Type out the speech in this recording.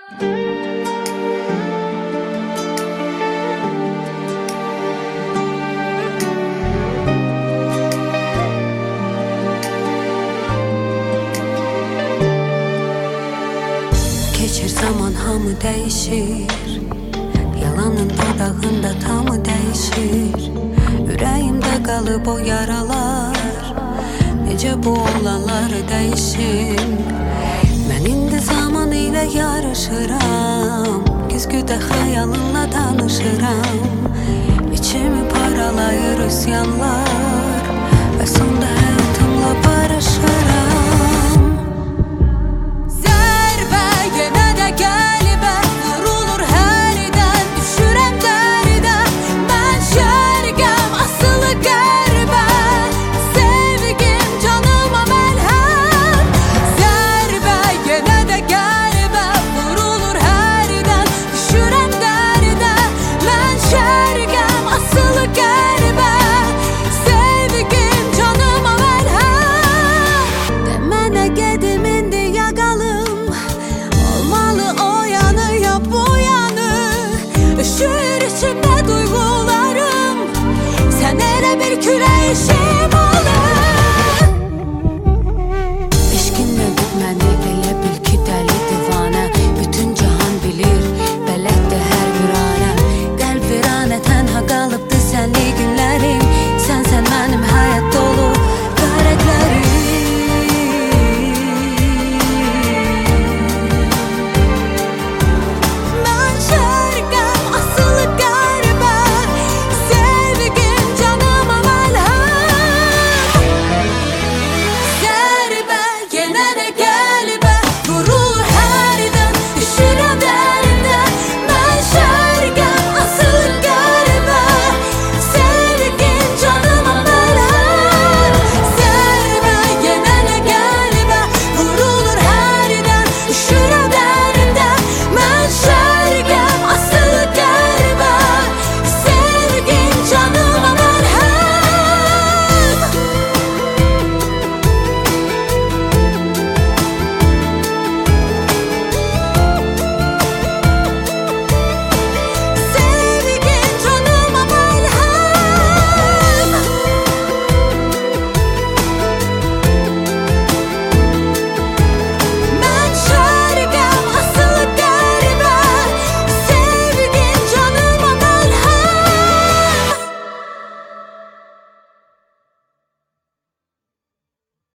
Keçir zaman hamı dəyişir, yalanın dodağında tamı dəyişir. Ürəyimdə qalıb o yaralar, necə bu olanları dəyişim. Mən indi zaman ilə yarışıram, güzgüdə xəyalınla danışıram. İçimi paralayır üsyanlar və sonda həyatımla barışıram. Zərbə yenə də gəl.